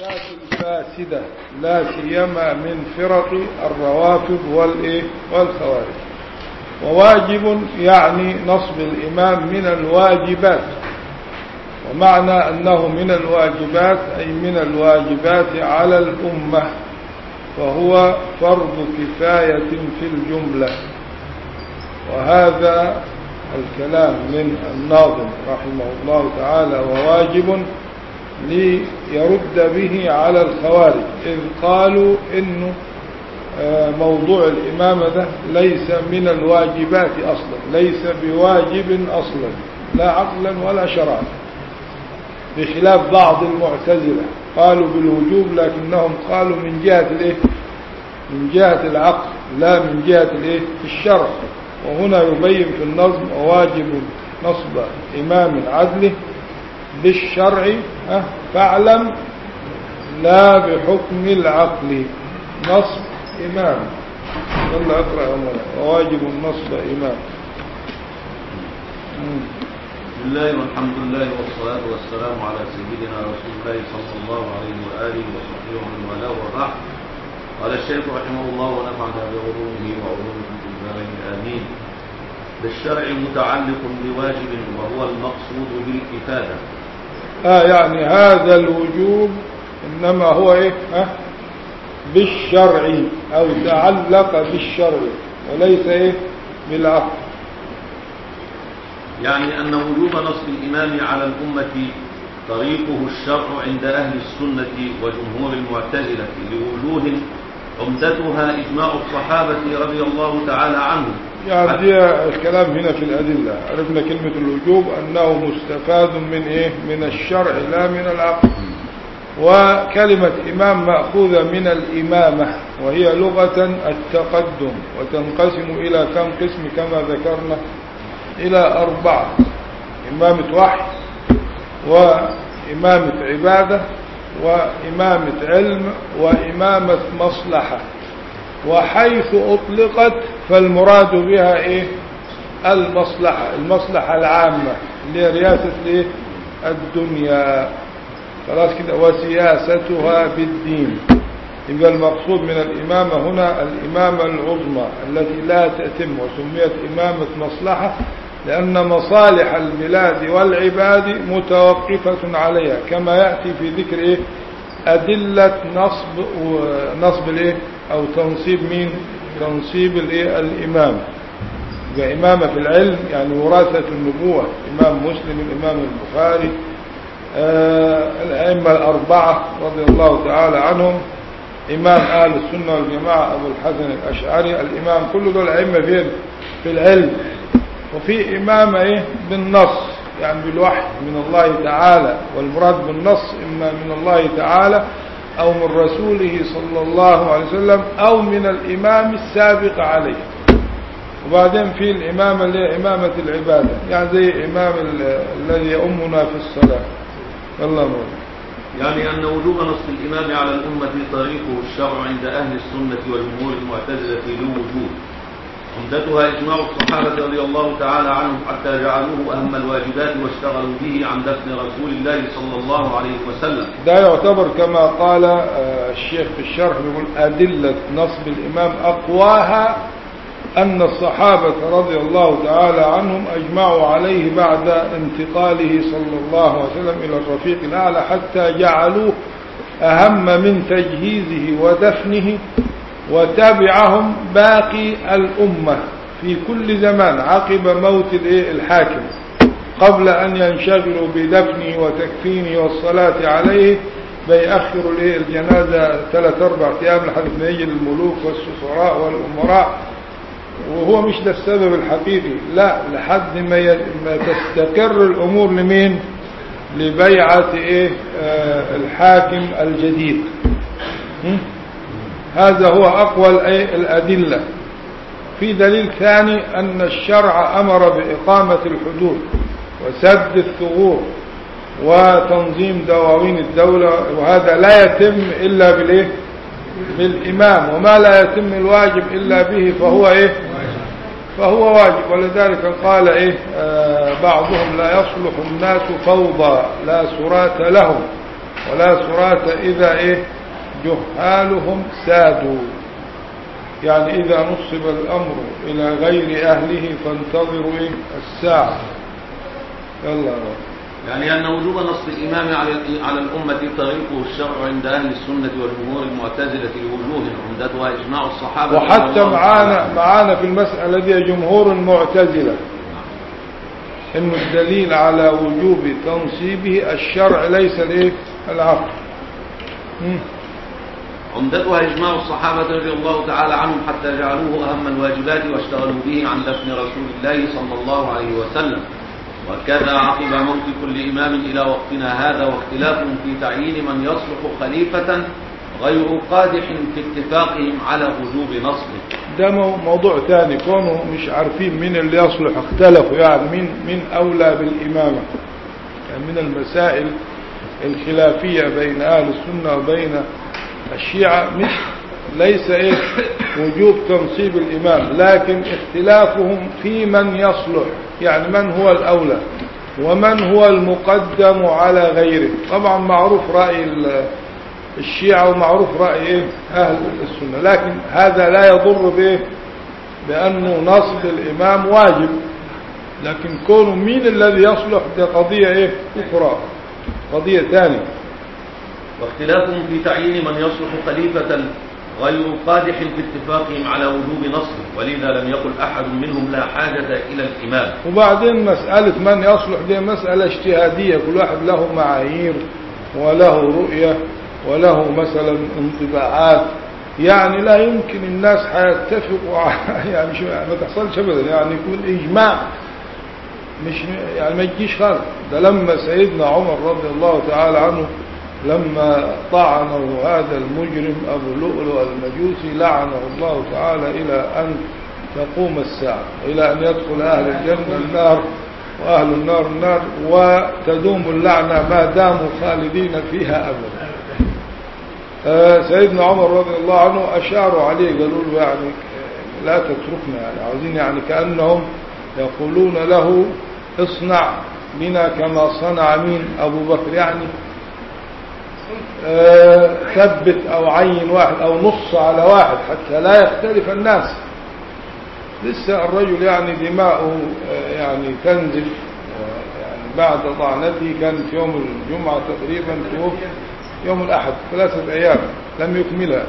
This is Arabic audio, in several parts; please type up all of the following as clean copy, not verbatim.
العبادات الفاسدة لا سيما من فرق الروافض والخوارج. وواجب يعني نصب الإمام من الواجبات، ومعنى أنه من الواجبات أي من الواجبات على الأمة، فهو فرض كفاية في الجملة. وهذا الكلام من الناظم رحمه الله تعالى وواجب ليرد به على الخوارج، إذ قالوا إنه موضوع الإمامة ده ليس من الواجبات أصلا، ليس بواجب أصلا لا عقلا ولا شرعا، بخلاف بعض المعتزلة قالوا بالوجوب لكنهم قالوا من جهة العقل لا من جهة الشرع. وهنا يبين في النظم وواجب نصب إمام عدله بالشرع فاعلم لا بحكم العقل نصب إمام. يلا اقرأ يا مولانا. وواجب نصب إمام. بسم الله والحمد لله والصلاة والسلام على سيدنا رسول الله صلى الله عليه وآله وصحبه ومن والاه وبعد. قال الشيخ رحمه الله ونفعنا بعلومه وعلومكم في الدارين آمين. بالشرع متعلق بواجب وهو المقصود بالإفادة. يعني هذا الوجوب إنما هو بالشرع أو تعلق بالشرع وليس بالعقل. يعني أن وجوب نصب الإمام على الأمة طريقه الشرع عند أهل السنة وجمهور المعتزلة لوجوه عمدتها إجماع الصحابة رضي الله تعالى عنهم. يعني دي الكلام هنا في الأدلة. عرفنا كلمة الوجوب أنه مستفاد من الشرع لا من العقل. وكلمة إمام مأخوذة من الإمامة وهي لغة التقدم، وتنقسم إلى كم قسم كما ذكرنا؟ إلى 4: إمامة وحي، وإمامة عبادة، وإمامة علم، وإمامة مصلحة. وحيث أطلقت فالمراد بها المصلحة العامة اللي هي رياسة الدنيا، خلاص كده، وسياستها بالدين. يبقى المقصود من الإمامة هنا الإمامة العظمى التي لا تتم، وسميت إمامة مصلحة لأن مصالح البلاد والعباد متوقفة عليها، كما يأتي في ذكر أدلة نصب أو تنصيب تنصيب الإمام. يبقى إمامة في العلم يعني وراثة النبوة، إمام مسلم، الإمام البخاري، الأئمة الأربعة رضي الله تعالى عنهم، إمام أهل السنة والجماعة أبو الحسن الأشعري، الإمام، كل دول أئمة في العلم. وفي إمامة بالنص يعني بالوحي من الله تعالى، والمراد بالنص إما من الله تعالى أو من رسوله صلى الله عليه وسلم أو من الإمام السابق عليه. وبعدين في الإمامة اللي هي إمامة العبادة، يعني زي إمام الذي يؤمنا في الصلاة. الله مولا. يعني أن وجوب نصب الإمام على الأمة طريقه الشرع عند أهل السنة والجمهور المعتزلة لوجوب عمدتها إجماع الصحابة رضي الله تعالى عنهم حتى جعلوه أهم الواجبات واشتغلوا به عن دفن رسول الله صلى الله عليه وسلم. ده يعتبر كما قال الشيخ في الشرح، يقول أدلة نصب الإمام أقواها أن الصحابة رضي الله تعالى عنهم أجمعوا عليه بعد انتقاله صلى الله عليه وسلم إلى الرفيق الأعلى، حتى جعلوه أهم من تجهيزه ودفنه، وتابعهم باقي الأمة في كل زمان عقب موت الحاكم، قبل أن ينشغلوا بدفنه وتكفينه والصلاة عليه بيأخروا الجنازة 3-4 أيام لحد ما يجي الملوك والسفراء والأمراء. وهو مش ده السبب الحقيقي، لا، لحد ما تستقر الأمور لمين؟ لبيعة الحاكم الجديد. هذا هو أقوى الأدلة. في دليل ثاني أن الشرع أمر بإقامة الحدود وسد الثغور وتنظيم دواوين الدولة، وهذا لا يتم إلا بالإمام، وما لا يتم الواجب إلا به فهو واجب. ولذلك قال بعضهم لا يصلح الناس فوضى لا سرات لهم، ولا سراة إذا إيه جهالهم سادوا، يعني إذا نصب الأمر إلى غير أهله فانتظروا إيه الساعة. يلا يعني أن وجوب نصب الإمام على الأمة طريقه الشرع عند أهل السنة والجمهور المعتزلة لوجوه عمدتها إجماع الصحابة. وحتى معانا في المسألة دي جمهور المعتزلة إنه الدليل على وجوب تنصيبه الشرع ليس الإيه العقل. عمدتها إجماع الصحابة رضي الله تعالى عنهم حتى جعلوه أهم الواجبات واشتغلوا به عن دفن رسول الله صلى الله عليه وسلم. وكذا عقب موت كل إمام إلى وقتنا هذا، واختلاف في تعيين من يصلح خليفة غير قادح في اتفاقهم على وجوب نصبه. ده موضوع ثاني، كونوا مش عارفين مين اللي يصلح، اختلفوا يعني مين أولى بالإمامة. يعني من المسائل الخلافية بين أهل السنة وبين الشيعة ليس إيه وجوب تنصيب الإمام، لكن اختلافهم في من يصلح، يعني من هو الأولى ومن هو المقدم على غيره. طبعا معروف رأي الشيعة ومعروف رأي إيه أهل السنة، لكن هذا لا يضر به بأنه نصب الإمام واجب، لكن كونه مين الذي يصلح ده قضية إيه أخرى، قضية ثانية. واختلافهم في تعيين من يصلح خليفة غير قادح في اتفاقهم على وجوب نصبه، ولذا لم يقل أحد منهم لا حاجة إلى الإمام. وبعدين مسألة من يصلح دي مسألة اجتهادية، كل واحد له معايير وله رؤية وله مثلا انطباعات، يعني لا يمكن الناس هيتفقوا يعني ما تحصلش ابدا، يعني يكون إجماع مش يعني ما يجيش خالص. ده لما سيدنا عمر رضي الله تعالى عنه لما طعنه هذا المجرم أبو لؤلؤ المجوسي لعنه الله تعالى إلى أن تقوم الساعة، إلى أن يدخل أهل الجنة النار وأهل النار النار، وتدوم اللعنة ما داموا خالدين فيها أبدا. سيدنا عمر رضي الله عنه أشاروا عليه، قالوا له يعني لا تتركنا، يعني عاوزين يعني كأنهم يقولون له اصنع بنا كما صنع مين أبو بكر، يعني ثبت أو عين واحد أو نص على واحد حتى لا يختلف الناس. لسه الرجل يعني دماؤه يعني تنزل، يعني بعد طعنته كان في يوم الجمعة تقريبا، توفي يوم الأحد 3 أيام لم يكملها،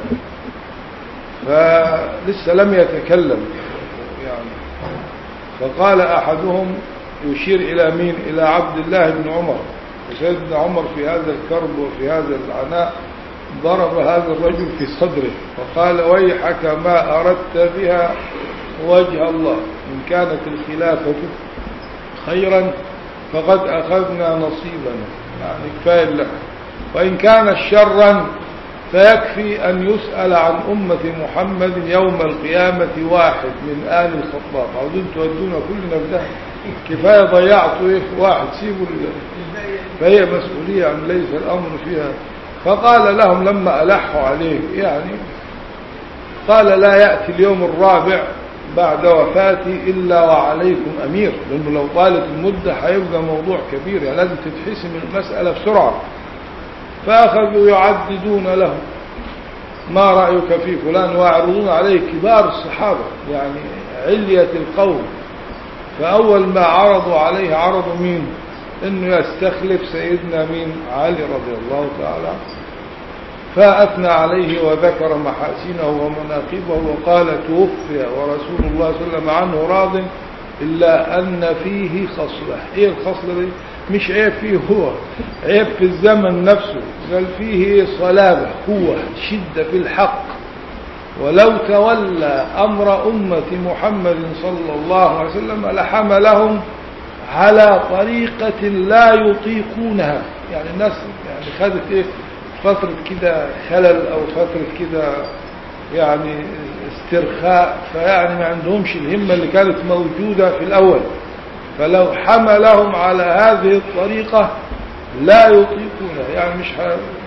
فلسه لم يتكلم يعني. فقال أحدهم يشير إلى مين؟ إلى عبد الله بن عمر. وسيدنا عمر في هذا الكرب وفي هذا العناء ضرب هذا الرجل في صدره وقال ويحك ما أردت بها وجه الله، إن كانت الخلافة خيرا فقد أخذنا نصيبنا، يعني كفاية لك، وإن كان شرا فيكفي أن يسأل عن أمة محمد يوم القيامة واحد من آل الخطاب. عاوزين تودونا كلنا في ده، كفاية ضيعتوا إيه واحد، سيبوا فهي مسؤولية عن ليس الأمر فيها. فقال لهم لما ألحوا عليه يعني قال لا يأتي اليوم الرابع بعد وفاتي إلا وعليكم أمير، لأنه لو طالت المدة هيبقى موضوع كبير، يعني لازم تتحسم المسألة بسرعة. فأخذوا يعددون له ما رأيك في فلان، ويعرضون عليه كبار الصحابة يعني علية القوم. فأول ما عرضوا عليه عرضوا مين؟ إنه يستخلف سيدنا مين؟ علي رضي الله تعالى عنه. فأثنى عليه وذكر محاسنه ومناقبه وقال توفي ورسول الله صلى الله عليه وسلم عنه راض إلا أن فيه خصلة. إيه الخصلة دي؟ مش عيب فيه هو، عيب في الزمن نفسه، قال فيه صلابة، قوة، شدة في الحق. ولو تولى أمر أمة محمد صلى الله عليه وسلم لحملهم على طريقة لا يطيقونها. يعني الناس يعني خدت إيه فترة كده خلل أو فترة كده يعني استرخاء، فيعني ما عندهمش الهمة اللي كانت موجودة في الأول، فلو حملهم على هذه الطريقة لا يطيقونها يعني مش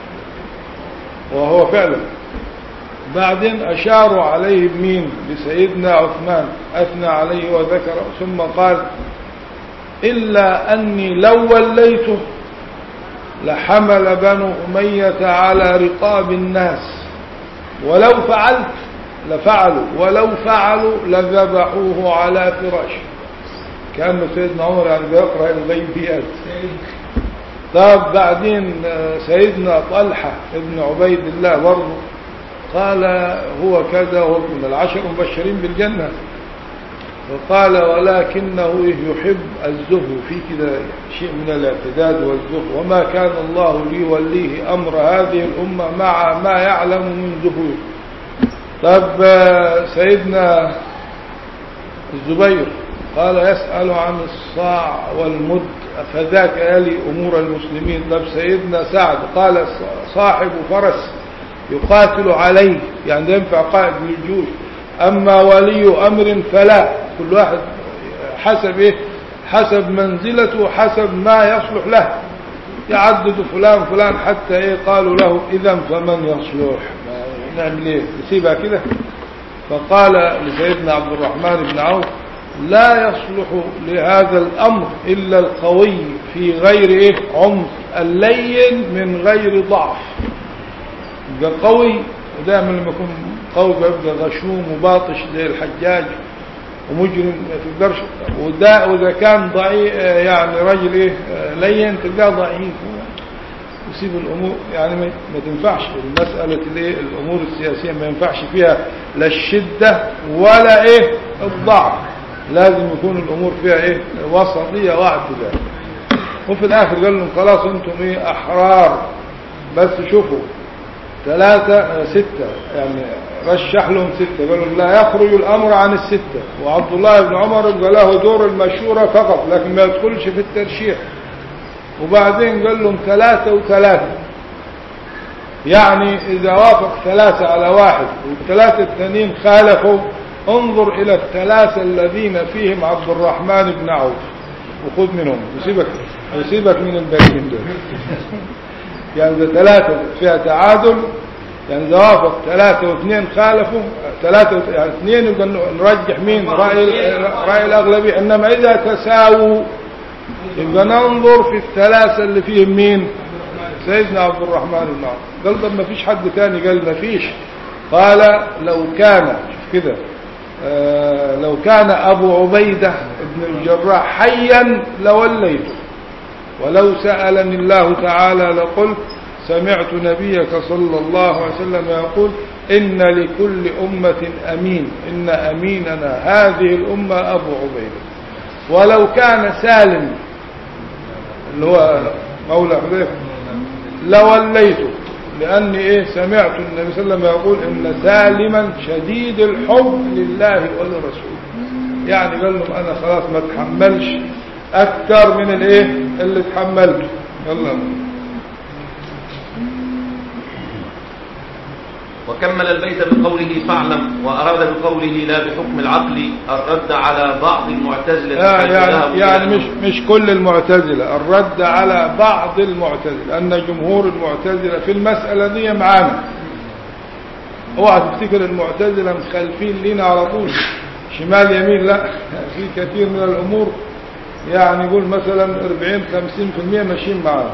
وهو فعلا. بعدين أشاروا عليه بمين؟ بسيدنا عثمان، أثنى عليه وذكر، ثم قال إلا أني لو وليته لحمل بنو أمية على رقاب الناس، ولو فعلت لفعلوا، ولو فعلوا لذبحوه على فراشه. كان سيدنا عمر يعني بيقرأ الغيبيات. طب بعدين سيدنا طلحة ابن عبيد الله برضه قال هو كذا، وهو من العشر المبشرين بالجنة، وقال ولكنه يحب الزهو، في كده شيء من الاعتداد والزهو، وما كان الله ليوليه أمر هذه الأمة مع ما يعلم من زهوه. طب سيدنا الزبير قال يسأل عن الصاع والمد فذاك يلي أمور المسلمين. طب سيدنا سعد قال صاحب فرس يقاتل عليه، يعني ده ينفع قائد للجيوش، أما ولي أمر فلا، كل واحد حسب إيه؟ حسب منزلته، حسب ما يصلح له، يعدد فلان فلان حتى إيه قالوا له إذا فمن يصلح، نعمل إيه؟ نسيبها كده. فقال لسيدنا عبد الرحمن بن عوف لا يصلح لهذا الأمر إلا القوي في غير إيه؟ عنف، اللين من غير ضعف. يبقى قوي، ودائما لما يكون قوي بيبقى غشوم وباطش زي الحجاج ومجرم ما تقدرش، وإذا كان ضعيف يعني رجل إيه لين تلقاه ضعيف، يسيب الأمور يعني ما تنفعش المسألة الإيه الأمور السياسية ما ينفعش فيها لا الشدة ولا إيه الضعف، لازم يكون الأمور فيها إيه وسطية واعتدال. وفي الآخر قال لهم خلاص أنتم إيه أحرار، بس شوفوا 3 6 يعني رشح لهم 6، قالوا لا يخرج الأمر عن 6، وعبد الله بن عمر قال له دور المشورة فقط لكن ما يدخلش في الترشيح. وبعدين قال لهم 3 و3، يعني إذا وافق 3 على 1 والثلاثة الثانيين خالفوا، انظر إلى ال3 الذين فيهم عبد الرحمن بن عوف وخذ منهم، يسيبك من الباقيين دول. يعني إذا 3 فيها تعادل، يعني إذا وافق 3 و2 خالفوا 3 يعني 2 يبقى نرجح مين؟ رأي الأغلبية. إنما إذا تساووا يبقى ننظر في ال3 اللي فيهم مين؟ سيدنا عبد الرحمن بن عوف. قال طب ما فيش حد تاني؟ قال ما فيش. قال لو كان كده لو كان أبو عبيدة بن الجراح حيا لوليته، ولو سألني الله تعالى لقلت سمعت نبيك صلى الله عليه وسلم يقول إن لكل أمة أمين، إن أميننا هذه الأمة أبو عبيدة. ولو كان سالم اللي هو مولى حذيفة لوليته، لأني إيه سمعت النبي صلى الله عليه وسلم يقول إن سالما شديد الحب لله ولرسوله. يعني قال لهم أنا خلاص ما اتحملش أكثر من الإيه اللي اتحملته. يلا. وكمل البيت بقوله فاعلم، وأراد بقوله لا بحكم العقل الرد على بعض المعتزلة. يعني مش كل المعتزلة، الرد على بعض المعتزلة، أن جمهور المعتزلة في المسألة دي معانا. اوعى تفتكر المعتزلة مخالفين لنا على طول شمال يمين، لا، في كثير من الأمور يعني يقول مثلا 40-50% ماشيين معانا.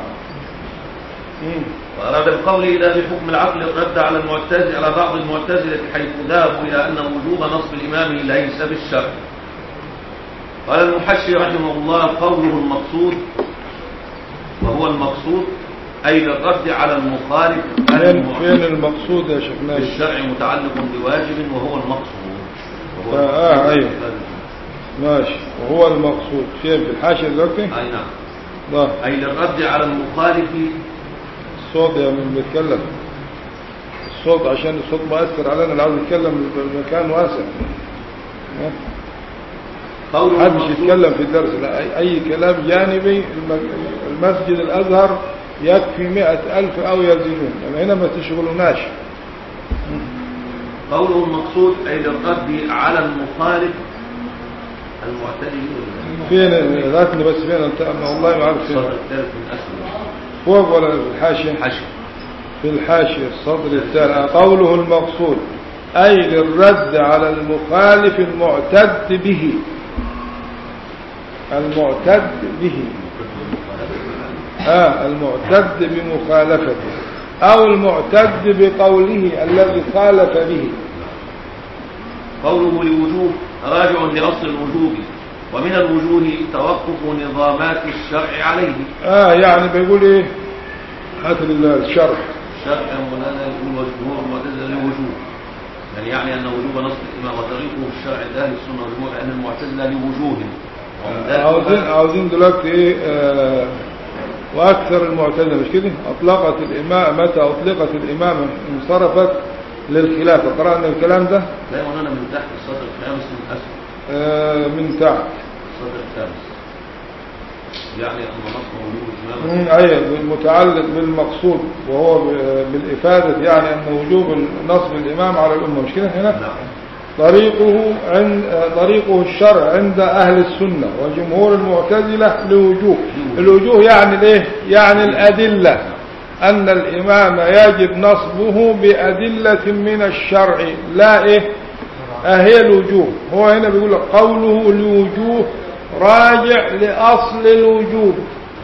وأراد بقوله لا بحكم العقل الرد على المعتزلة على بعض المعتزلة حيث ذهبوا إلى أن وجوب نصب الإمام ليس بالشرع. قال المحشي رحمه الله قوله المقصود، وهو المقصود أي للرد على المخالف. فين المقصود يا شيخنا؟ الشرع متعلق بواجب وهو المقصود. أيوه ماشي. وهو المقصود فين في الحاشية دلوقتي؟ أي نعم. أي للرد على المخالف. الصوت يا من بيتكلم، الصوت عشان الصوت مؤثر علينا، اللي عاوز يتكلم بمكان واسع. محدش يتكلم في الدرس، لا أي كلام جانبي. المسجد الأزهر يكفي 100,000 أو يزيدون، يعني هنا ما تشغلوناش. قوله المقصود أي للرد على المخالف المعتدل. فين راتني بس فين انت؟ والله ما عارف فين. الصدر الثالث من أسفل فوق ولا في الحاشية؟ في الحاشية الصدر الثالث. قوله المقصود أي للرد على المخالف المعتد به. المعتد به المعتد بمخالفته أو المعتد بقوله الذي خالف به. قوله لوجوه راجع لأصل الوجوب، ومن الوجوه توقف نظامات الشرع عليه. يعني بيقول ايه؟ هات الشرح. الشرع مولانا يقول وجوه المعتزلة لوجوه، يعني أن وجوب نصب الإمام وطريقه الشرع عند أهل السنة والجماعة أن المعتزلة لوجوه. عاوزين دلوقتي ايه؟ وأكثر المعتزلة مش كده أطلقت الإمامة، متى أطلقت الإمامة انصرفت للخلافة. قرأنا الكلام ده؟ لا يا مولانا من تحت السطر الخامس من أسفل. من تحت السطر الخامس، يعني أن نصب وجوب الإمامة أيوة متعلق بالمقصود وهو بالإفادة، يعني أن وجوب نصب الإمام على الأمة مش كده هنا؟ نعم. طريقه الشرع عند أهل السنة وجمهور المعتزلة لوجوه. الوجوه يعني الايه؟ يعني الأدلة، أن الإمام يجب نصبه بأدلة من الشرع، لا إيه؟ هي الوجوه. هو هنا بيقول قوله الوجوه راجع لأصل الوجوب.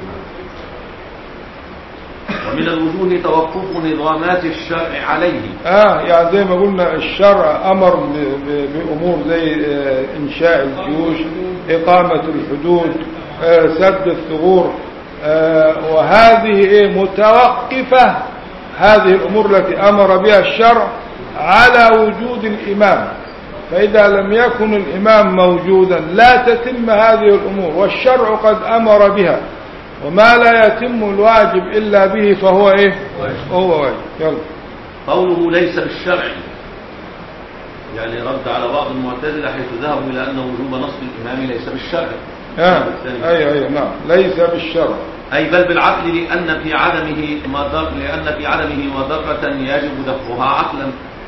ومن الوجوه توقف نظامات الشرع عليه. يعني زي ما قلنا الشرع أمر بأمور زي إنشاء الجيوش، إقامة الحدود، سد الثغور، وهذه متوقفة، هذه الأمور التي أمر بها الشرع على وجود الإمام. فإذا لم يكن الإمام موجودا لا تتم هذه الأمور، والشرع قد أمر بها، وما لا يتم الواجب إلا به فهو إيه؟ هو واجب. يلا. قوله ليس بالشرع، يعني رد على بعض المعتزلة حيث ذهبوا إلى أن وجوب نصب الإمام ليس بالشرع. أي نعم، ليس بالشرع، أي بل بالعقل، لأن في عدمه مضرة يجب دفعها عقلا.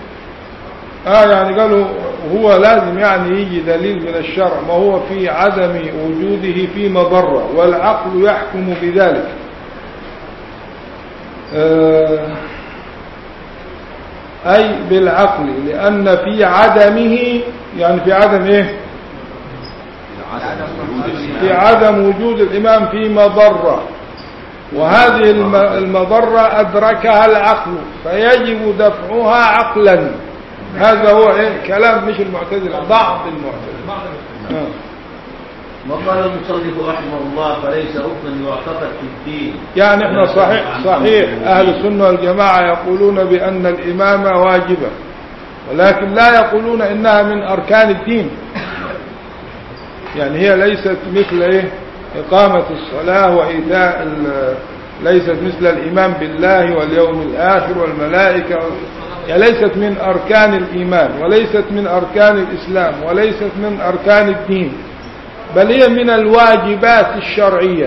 يعني قالوا هو لازم يعني يجي دليل من الشرع، ما هو في عدم وجوده في مضرة، والعقل يحكم بذلك. أي بالعقل، لأن في عدمه، يعني في عدم إيه؟ في عدم وجود الإمام في مضرة، وهذه المضرة أدركها العقل فيجب دفعها عقلا. هذا هو كلام مش المعتزلة، بعض المعتزلة. وقال المصنف رحمه الله فليس ركنا يعتقد في الدين. يعني احنا صحيح أهل السنة والجماعة يقولون بأن الإمامة واجبة، ولكن لا يقولون إنها من أركان الدين. يعني هي ليست مثل إقامة الصلاة وإيتاء، ليست مثل الإيمان بالله واليوم الآخر والملائكة، يعني ليست من أركان الإيمان، وليست من أركان الإسلام، وليست من أركان الدين، بل هي من الواجبات الشرعية.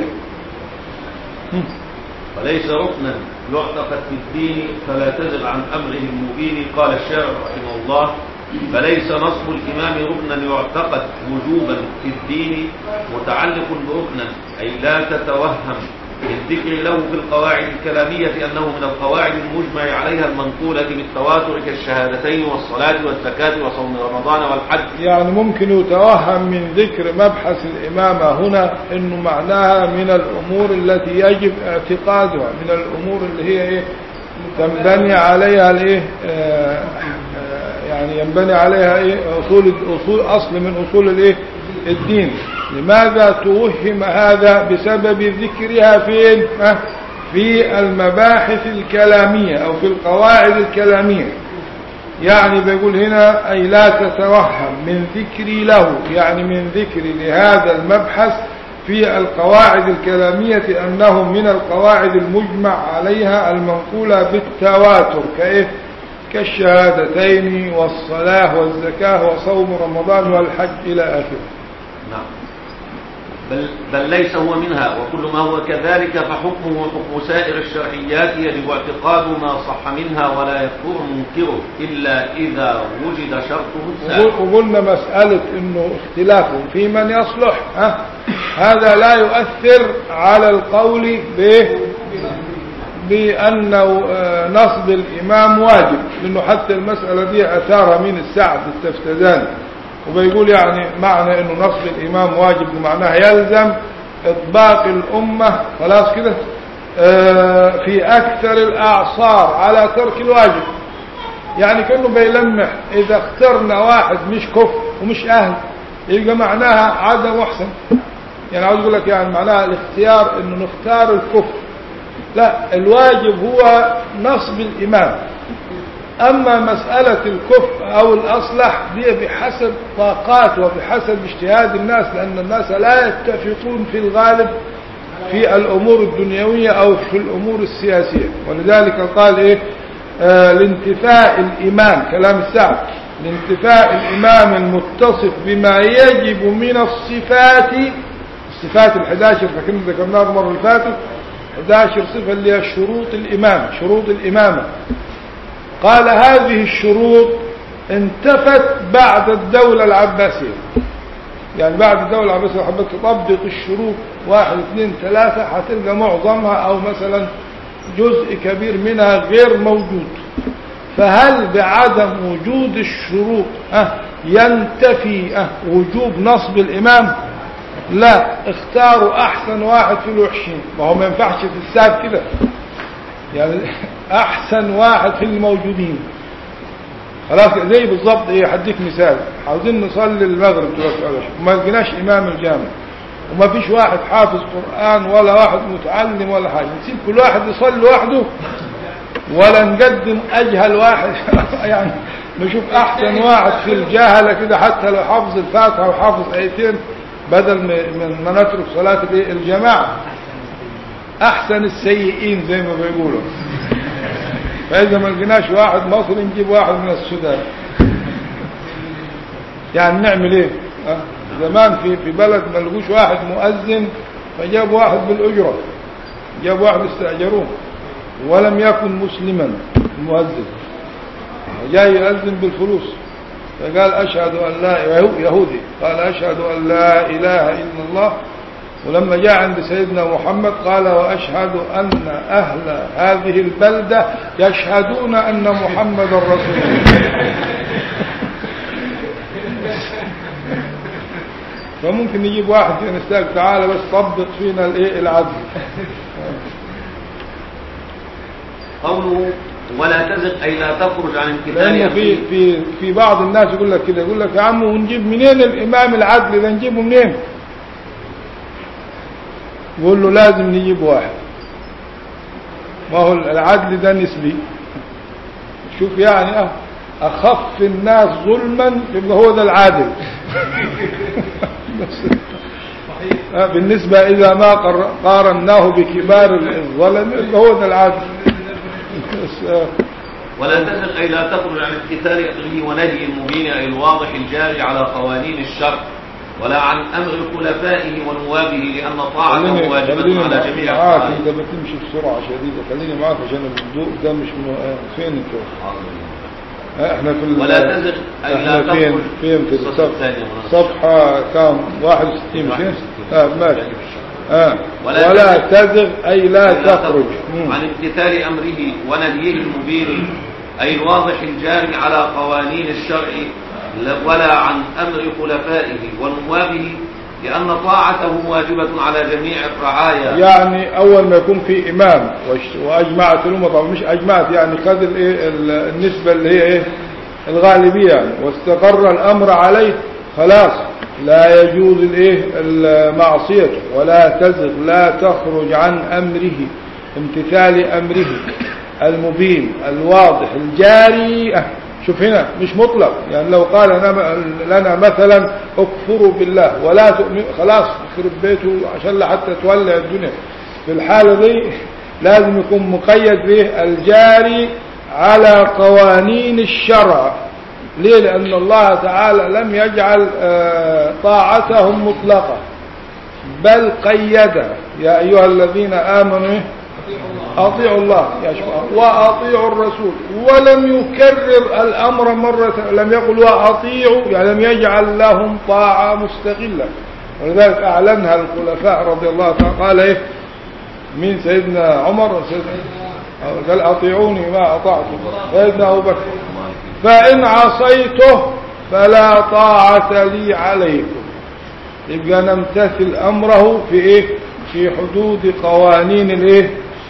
وليس ركنا يعتقد في الدين فلا تزل عن أمره المبين. قال الشارع رحمه الله فليس نصب الإمام ركنا يعتقد وجوبا في الدين متعلق بركنا، أي لا تتوهم الذكر له في القواعد الكلامية أنه من القواعد المجمع عليها المنقولة بالتواتر كالشهادتين والصلاة والزكاة وصوم رمضان والحج. يعني ممكن يتوهم من ذكر مبحث الإمامة هنا أنه معناها من الأمور التي يجب اعتقادها، من الأمور اللي هي تنبني عليها يعني ينبني عليها أصل من أصول الدين. لماذا توهم هذا؟ بسبب ذكرها فين؟ في المباحث الكلامية أو في القواعد الكلامية. يعني بيقول هنا أي لا تتوهم من ذكري له، يعني من ذكري لهذا المبحث في القواعد الكلامية أنه من القواعد المجمع عليها المنقولة بالتواتر كالشهادتين والصلاة والزكاة وصوم رمضان والحج إلى آخره. نعم. بل ليس هو منها، وكل ما هو كذلك فحكمه حكم سائر الشرعيات يجب اعتقاد ما صح منها ولا يكفر منكره إلا إذا وجد شرطه السابق. وقلنا مسألة إنه اختلاف في من يصلح، هذا لا يؤثر على القول بأنه نصب الإمام واجب، لأنه حتى المسألة دي أثارها من السعد التفتزاني، وبيقول يعني معنى انه نصب الامام واجب معناها يلزم اطباق الامة خلاص كده في أكثر الأعصار على ترك الواجب. يعني كأنه بيلمح إذا اخترنا واحد مش كفر ومش أهل يبقى معناها عدم أحسن. يعني عاوز أقول لك يعني معناها الاختيار إنه نختار الكفر، لا، الواجب هو نصب الإمام. أما مسألة الكفر أو الأصلح دي بحسب طاقات وبحسب اجتهاد الناس، لأن الناس لا يتفقون في الغالب في الأمور الدنيوية أو في الأمور السياسية. ولذلك قال إيه لانتفاء الإمام، كلام السعد، لانتفاء الإمام المتصف بما يجب من الصفات، الصفات 11 فكنا ذكرناها المرة اللي فاتت، 11 صفة اللي هي شروط الإمام، شروط الإمامة. قال هذه الشروط انتفت بعد الدولة العباسية. يعني بعد الدولة العباسية لو حبيت تطبق الشروط 1 2 3 هتلقى معظمها أو مثلا جزء كبير منها غير موجود. فهل بعدم وجود الشروط ينتفي وجوب نصب الإمام؟ لا، اختاروا أحسن واحد في الوحشين. ما هو ما ينفعش في الساب كده، يعني أحسن واحد في الموجودين. خلاص زي بالضبط ايه، هديك مثال. عاوزين نصلي المغرب دلوقتي وما لقيناش إمام الجامع وما فيش واحد حافظ قرآن ولا واحد متعلم ولا حاجة، نسيب كل واحد يصلي لوحده ولا نقدم أجهل واحد؟ يعني نشوف أحسن واحد في الجاهلة كده حتى لو حافظ الفاتحة وحافظ آيتين بدل من ما نترك صلاة الجماعة. أحسن السيئين زي ما بيقولوا. فإذا ما لقيناش واحد مصري نجيب واحد من السودان. يعني نعمل ايه؟ زمان في بلد ما لقوش واحد مؤذن فجاب واحد بالأجرة، جاب واحد استأجروه ولم يكن مسلما المؤذن، جاي يؤذن بالفلوس، فقال أشهد أن لا، يهودي، قال أشهد أن لا إله إلا الله. ولما جاء عند سيدنا محمد قال وأشهد أن أهل هذه البلدة يشهدون أن محمد رسول الله. فممكن نجيب واحد نستاذ تعالى بس طبق فينا العدل. قوله ولا تزغ أي لا تخرج عن امتثال. لأنه في بعض الناس يقول لك كده، يقول لك يا عم ونجيب منين الإمام العدل ده، نجيبه منين؟ يقول له لازم نجيب واحد. ما هو العدل ده نسبي. شوف يعني أخف الناس ظلما يبقى هو ده العادل. بالنسبة إذا ما قارناه بكبار الظلم يبقى هو ده العادل. ولا تزغ أي لا تخرج عن امتثال أمره ونهي المبين أي الواضح الجاري على قوانين الشرع، ولا عن أمر خلفائه ونوابه، لأن طاعته واجبة على جميع الأفعال. أنت بتمشي بسرعة شديدة، خليني معاك عشان الضوء ده مش فين انت؟ احنا في ولا تزغ أي لا تخرج فين في صفحة كام 61 مش ماشي. ولا تزغ أي لا تخرج عن امتثال أمره ونهيه المبين أي الواضح الجاري على قوانين الشرع، ولا عن أمر خلفائه ونوابه، لأن طاعته واجبة على جميع الرعايا. يعني أول ما يكون في إمام وأجمعت الأمة، طبعا مش أجمعت يعني خذ النسبة اللي هي إيه الغالبية يعني، واستقر الأمر عليه، خلاص لا يجوز المعصية. ولا تزغ لا تخرج عن أمره، امتثال أمره المبين الواضح الجاري. شوف هنا مش مطلق، يعني لو قال لنا مثلا اكفروا بالله ولا تؤمنوا، خلاص اخرب بيته عشان حتى تولع الدنيا. في الحالة دي لازم يكون مقيد به الجاري على قوانين الشرع. ليه؟ لأن الله تعالى لم يجعل طاعتهم مطلقة بل قيدها. يا أيها الذين آمنوا أطيعوا الله وأطيعوا الرسول، ولم يكرر الأمر مرة، لم يقل وأطيعوا، يعني لم يجعل لهم طاعة مستقلة. ولذلك أعلنها الخلفاء رضي الله عنهم. قال إيه من سيدنا عمر قال أطيعوني ما أطعتم، سيدنا أبو بكر فإن عصيته فلا طاعة لي عليكم. يبقى نمتثل أمره في إيه؟ في حدود قوانين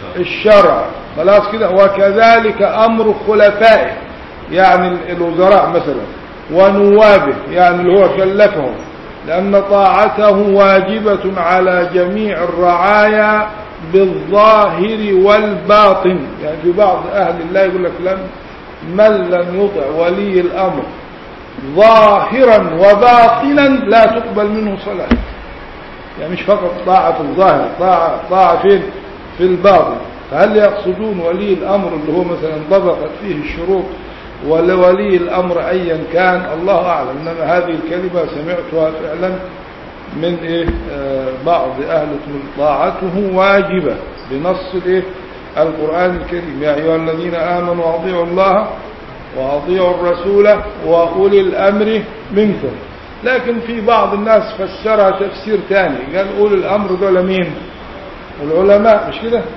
الشرع. خلاص كده. وكذلك أمر خلفائه يعني الوزراء مثلا ونوابه يعني اللي هو كلفهم، لأن طاعته واجبة على جميع الرعايا بالظاهر والباطن. يعني في بعض أهل الله يقول لك من لم يطع ولي الأمر ظاهرا وباطنا لا تقبل منه صلاة. يعني مش فقط طاعة الظاهر، طاعة فين؟ في الباطن. فهل يقصدون ولي الأمر اللي هو مثلا ضبطت فيه الشروط ولولي الأمر أيا كان؟ الله أعلم. إنما هذه الكلمة سمعتها فعلا من بعض أهل طاعته واجبة بنص القرآن الكريم. يا أيها الذين آمنوا أطيعوا الله وأطيعوا الرسول وأولي الأمر منكم. لكن في بعض الناس فسرها تفسير ثاني، قال أولي الأمر دول مين؟ العلماء، مش كده؟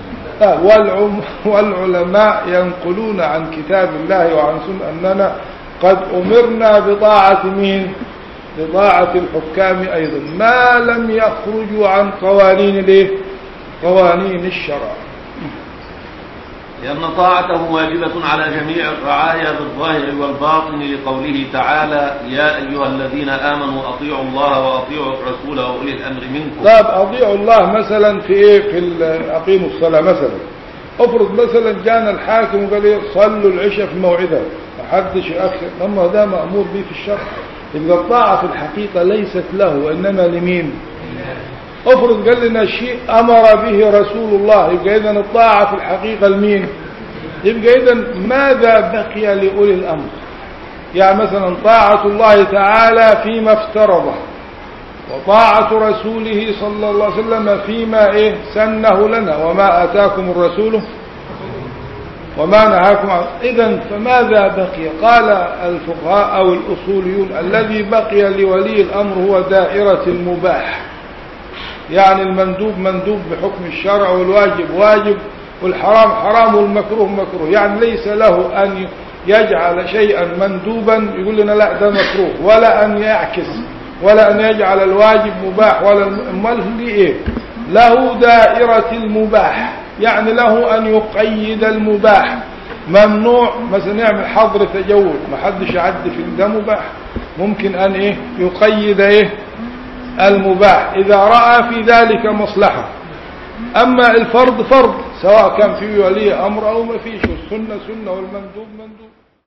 والعلماء ينقلون عن كتاب الله وعن سنة أننا قد أمرنا بطاعة مين؟ بطاعة الحكام أيضا ما لم يخرجوا عن قوانين الشرع. لأن طاعته واجبة على جميع الرعايا بالظاهر والباطن، لقوله تعالى يا أيها الذين آمنوا أطيعوا الله وأطيعوا الرسول وأولي الأمر منكم. طيب أطيعوا الله مثلا في أقيموا الصلاة مثلا. افرض مثلا جانا الحاكم وقال صلوا العشاء في موعدها، محدش يأخر، أما ده مأمور به في الشرع. يبقى الطاعة في الحقيقة ليست له وإنما لمين؟ افرض قال لنا شيء أمر به رسول الله، يبقى إذن الطاعة في الحقيقة لمين؟ يبقى إذن ماذا بقي لأولي الأمر؟ يعني مثلا طاعة الله تعالى فيما افترضه، وطاعة رسوله صلى الله عليه وسلم فيما سنه لنا، وما آتاكم الرسول وما نهاكم عنه. إذن فماذا بقي؟ قال الفقهاء أو الأصوليون الذي بقي لولي الأمر هو دائرة المباح. يعني المندوب مندوب بحكم الشرع، والواجب واجب، والحرام حرام، والمكروه مكروه. يعني ليس له أن يجعل شيئا مندوبا يقول لنا لا ده مكروه، ولا أن يعكس، ولا أن يجعل الواجب مباح، ولا له دائرة المباح. يعني له أن يقيد المباح. ممنوع مثلا يعمل حظر تجول، ما حدش يعدي في ده مباح. ممكن أن يقيد المباح إذا رأى في ذلك مصلحة. أما الفرض فرض، سواء كان فيه ولي أمر أو ما فيش، والسنة سنة والمندوب مندوب.